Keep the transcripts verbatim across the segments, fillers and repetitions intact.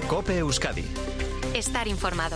COPE Euskadi. Estar informado.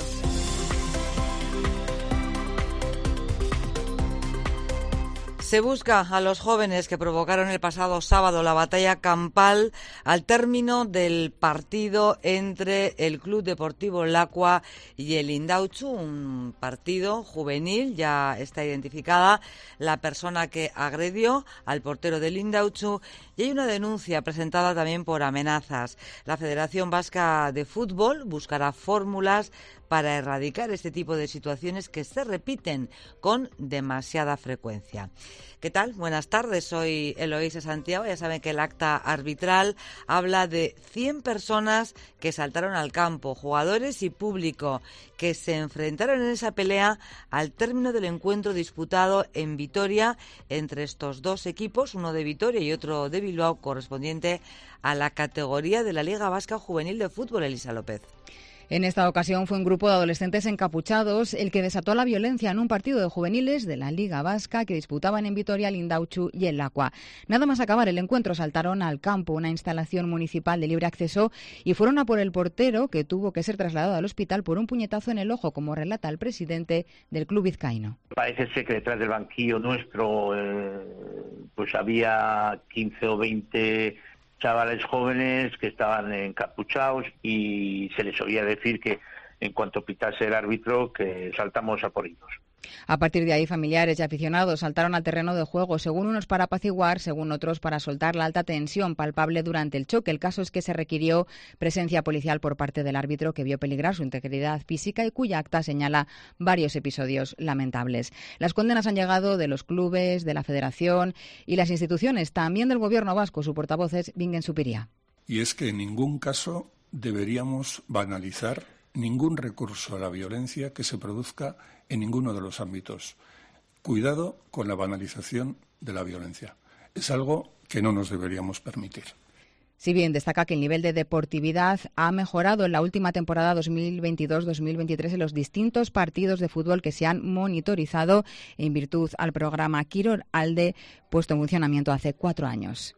Se busca a los jóvenes que provocaron el pasado sábado la batalla campal al término del partido entre el Club Deportivo Lacua y el Indautxu, un partido juvenil. Ya está identificada la persona que agredió al portero del Indautxu y hay una denuncia presentada también por amenazas. La Federación Vasca de Fútbol buscará fórmulas para erradicar este tipo de situaciones que se repiten con demasiada frecuencia. ¿Qué tal? Buenas tardes, soy Eloísa Santiago. Ya saben que el acta arbitral habla de cien personas que saltaron al campo, jugadores y público, que se enfrentaron en esa pelea al término del encuentro disputado en Vitoria entre estos dos equipos, uno de Vitoria y otro de Bilbao, correspondiente a la categoría de la Liga Vasca Juvenil de Fútbol. Elisa López. En esta ocasión fue un grupo de adolescentes encapuchados el que desató la violencia en un partido de juveniles de la Liga Vasca que disputaban en Vitoria el Indautxu y el Lacua. Nada más acabar el encuentro saltaron al campo, una instalación municipal de libre acceso, y fueron a por el portero, que tuvo que ser trasladado al hospital por un puñetazo en el ojo, como relata el presidente del club vizcaíno. Parece ser que detrás del banquillo nuestro eh, pues había quince o veinte chavales jóvenes que estaban encapuchados y se les oía decir que en cuanto pitase el árbitro que saltamos a por ellos. A partir de ahí, familiares y aficionados saltaron al terreno de juego, según unos para apaciguar, según otros para soltar la alta tensión palpable durante el choque. El caso es que se requirió presencia policial por parte del árbitro, que vio peligrar su integridad física y cuya acta señala varios episodios lamentables. Las condenas han llegado de los clubes, de la Federación y las instituciones, también del Gobierno vasco. Su portavoz es Bingen Zupiria. Y es que en ningún caso deberíamos banalizar ningún recurso a la violencia que se produzca en ninguno de los ámbitos. Cuidado con la banalización de la violencia. Es algo que no nos deberíamos permitir. Si bien destaca que el nivel de deportividad ha mejorado en la última temporada dos mil veintidós dos mil veintitrés en los distintos partidos de fútbol que se han monitorizado en virtud al programa Kirol Alde, puesto en funcionamiento hace cuatro años.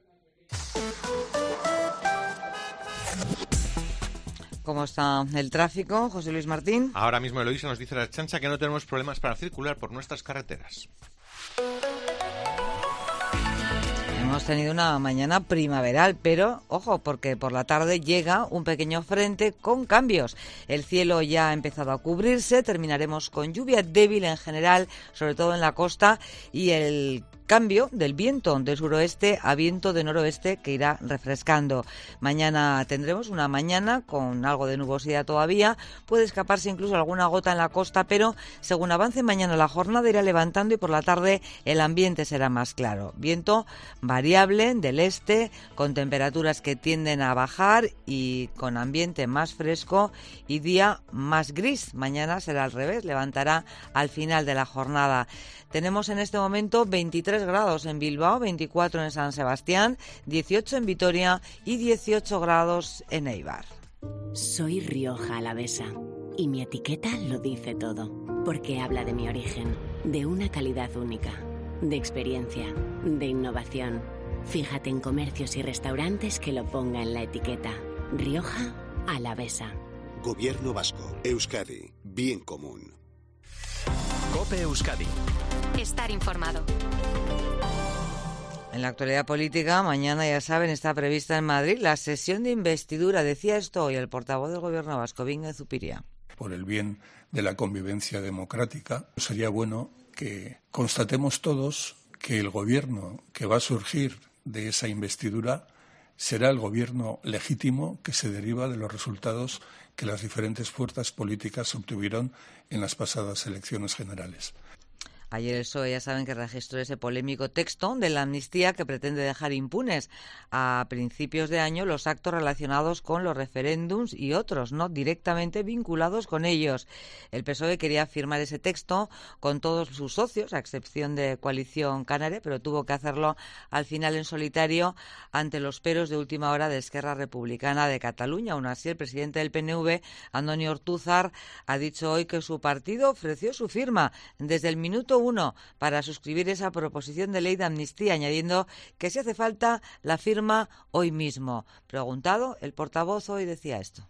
¿Cómo está el tráfico, José Luis Martín? Ahora mismo, Eloísa, nos dice la Ertzaintza que no tenemos problemas para circular por nuestras carreteras. Hemos tenido una mañana primaveral, pero, ojo, porque por la tarde llega un pequeño frente con cambios. El cielo ya ha empezado a cubrirse, terminaremos con lluvia débil en general, sobre todo en la costa, y el cambio del viento de suroeste a viento de noroeste que irá refrescando. Mañana tendremos una mañana con algo de nubosidad todavía, puede escaparse incluso alguna gota en la costa, pero según avance mañana la jornada irá levantando y por la tarde el ambiente será más claro. Viento variable del este, con temperaturas que tienden a bajar y con ambiente más fresco y día más gris. Mañana será al revés, levantará al final de la jornada. Tenemos en este momento veintitrés grados en Bilbao, veinticuatro en San Sebastián, dieciocho en Vitoria y dieciocho grados en Eibar. Soy Rioja Alavesa y mi etiqueta lo dice todo, porque habla de mi origen, de una calidad única, de experiencia, de innovación. Fíjate en comercios y restaurantes que lo ponga en la etiqueta. Rioja Alavesa. Gobierno vasco. Euskadi. Bien común. COPE Euskadi. Estar informado. En la actualidad política, mañana, ya saben, está prevista en Madrid la sesión de investidura. Decía esto hoy el portavoz del Gobierno vasco, Bingen Zupiria. Por el bien de la convivencia democrática, sería bueno que constatemos todos que el gobierno que va a surgir de esa investidura será el gobierno legítimo que se deriva de los resultados que las diferentes fuerzas políticas obtuvieron en las pasadas elecciones generales. Ayer el P S O E, ya saben, que registró ese polémico texto de la amnistía que pretende dejar impunes a principios de año los actos relacionados con los referéndums y otros no directamente vinculados con ellos. El P S O E quería firmar ese texto con todos sus socios, a excepción de Coalición Canaria, pero tuvo que hacerlo al final en solitario ante los peros de última hora de Esquerra Republicana de Cataluña. Aún así, el presidente del P N V, Andoni Ortúzar, ha dicho hoy que su partido ofreció su firma desde el minuto uno para suscribir esa proposición de ley de amnistía, añadiendo que si hace falta la firma hoy mismo. Preguntado, el portavoz hoy decía esto.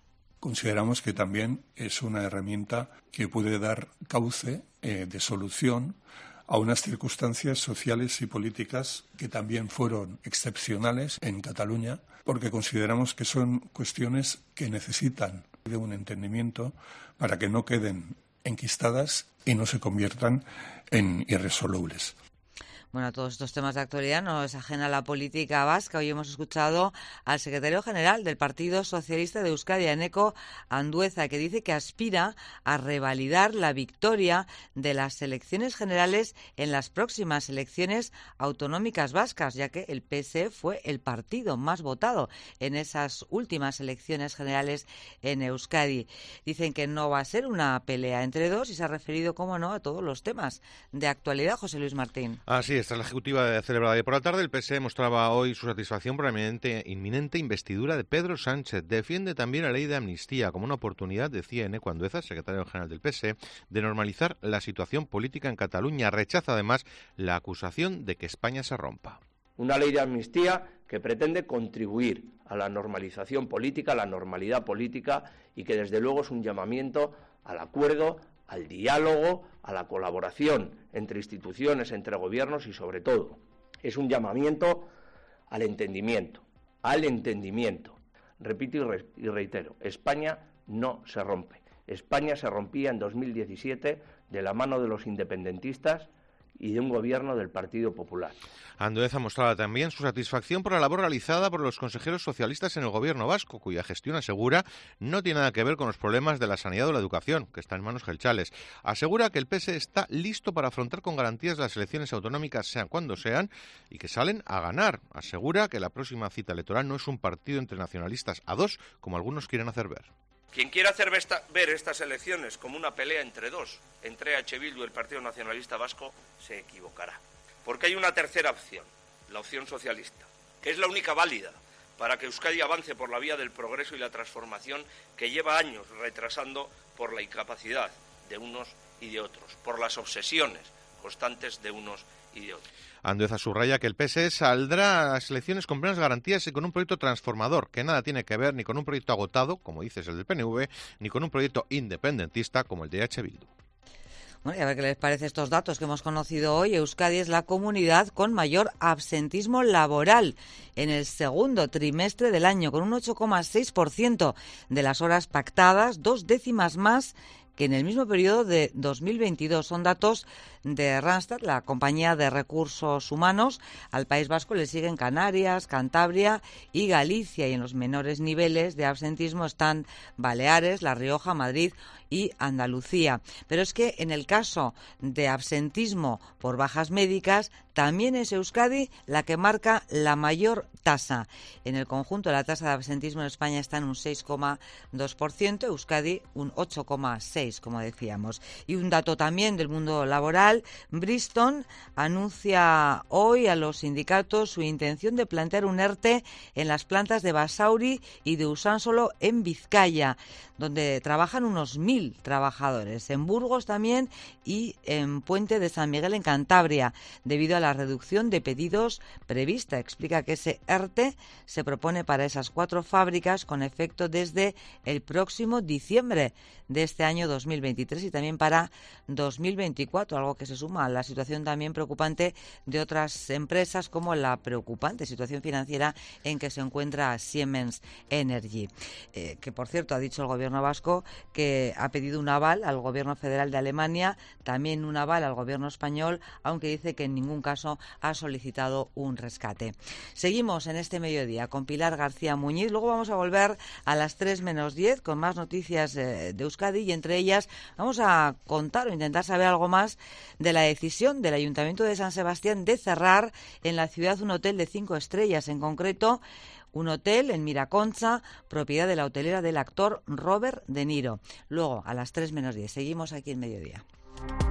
consideramos que también es una herramienta que puede dar cauce eh, de solución a unas circunstancias sociales y políticas que también fueron excepcionales en Cataluña, porque consideramos que son cuestiones que necesitan de un entendimiento para que no queden enquistadas y no se conviertan en irresolubles. Bueno, a todos estos temas de actualidad no es ajena a la política vasca. Hoy hemos escuchado al secretario general del Partido Socialista de Euskadi, Eneko Andueza, que dice que aspira a revalidar la victoria de las elecciones generales en las próximas elecciones autonómicas vascas, ya que el P S E fue el partido más votado en esas últimas elecciones generales en Euskadi. Dicen que no va a ser una pelea entre dos y se ha referido, cómo no, a todos los temas de actualidad. José Luis Martín. Así es. Tras la ejecutiva celebrada por la tarde, el P S E mostraba hoy su satisfacción por la inminente, inminente investidura de Pedro Sánchez. Defiende también la ley de amnistía como una oportunidad, decía Eneko Andueza, secretario general del P S E, de normalizar la situación política en Cataluña. Rechaza además la acusación de que España se rompa. Una ley de amnistía que pretende contribuir a la normalización política, a la normalidad política, y que desde luego es un llamamiento al acuerdo, al diálogo, a la colaboración entre instituciones, entre gobiernos y, sobre todo, es un llamamiento al entendimiento, al entendimiento. Repito y, re- y reitero, España no se rompe. España se rompía en dos mil diecisiete de la mano de los independentistas y de un gobierno del Partido Popular. Andueza mostraba también su satisfacción por la labor realizada por los consejeros socialistas en el gobierno vasco, cuya gestión, asegura, no tiene nada que ver con los problemas de la sanidad o la educación, que está en manos gelchales. Asegura que el P S E está listo para afrontar con garantías las elecciones autonómicas, sean cuando sean, y que salen a ganar. Asegura que la próxima cita electoral no es un partido entre nacionalistas a dos, como algunos quieren hacer ver. Quien quiera hacer ver estas elecciones como una pelea entre dos, entre H. Bildu y el Partido Nacionalista Vasco, se equivocará. Porque hay una tercera opción, la opción socialista, que es la única válida para que Euskadi avance por la vía del progreso y la transformación que lleva años retrasando por la incapacidad de unos y de otros, por las obsesiones constantes de unos y de otros. Andueza subraya que el P S E saldrá a las elecciones con plenas garantías y con un proyecto transformador, que nada tiene que ver ni con un proyecto agotado, como dices el del P N V, ni con un proyecto independentista como el de H. Bildu. Bueno, y a ver qué les parece estos datos que hemos conocido hoy. Euskadi es la comunidad con mayor absentismo laboral en el segundo trimestre del año, con un ocho coma seis por ciento de las horas pactadas, dos décimas más que en el mismo periodo de dos mil veintidós. Son datos de Randstad, la compañía de recursos humanos. Al País Vasco le siguen Canarias, Cantabria y Galicia, y en los menores niveles de absentismo están Baleares, La Rioja, Madrid y Andalucía. Pero es que en el caso de absentismo por bajas médicas, también es Euskadi la que marca la mayor tasa. En el conjunto, la tasa de absentismo en España está en un seis coma dos por ciento, Euskadi un ocho coma seis por ciento, como decíamos. Y un dato también del mundo laboral: Bristol anuncia hoy a los sindicatos su intención de plantear un ERTE en las plantas de Basauri y de Usánsolo en Vizcaya, donde trabajan unos mil trabajadores. En Burgos también y en Puente de San Miguel, en Cantabria, debido a la reducción de pedidos prevista. Explica que ese ERTE se propone para esas cuatro fábricas con efecto desde el próximo diciembre de este año dos mil veintitrés y también para dos mil veinticuatro, algo que se suma a la situación también preocupante de otras empresas, como la preocupante situación financiera en que se encuentra Siemens Energy, eh, que por cierto ha dicho el gobierno vasco que ha pedido un aval al gobierno federal de Alemania, también un aval al gobierno español, aunque dice que en ningún caso ha solicitado un rescate. Seguimos en este mediodía con Pilar García Muñiz, luego vamos a volver a las tres menos diez con más noticias eh, de Euskadi, y entre ellas vamos a contar o intentar saber algo más de la decisión del Ayuntamiento de San Sebastián de cerrar en la ciudad un hotel de cinco estrellas, en concreto un hotel en Miraconcha, propiedad de la hotelera del actor Robert De Niro. Luego, a las tres menos diez, seguimos aquí en Mediodía.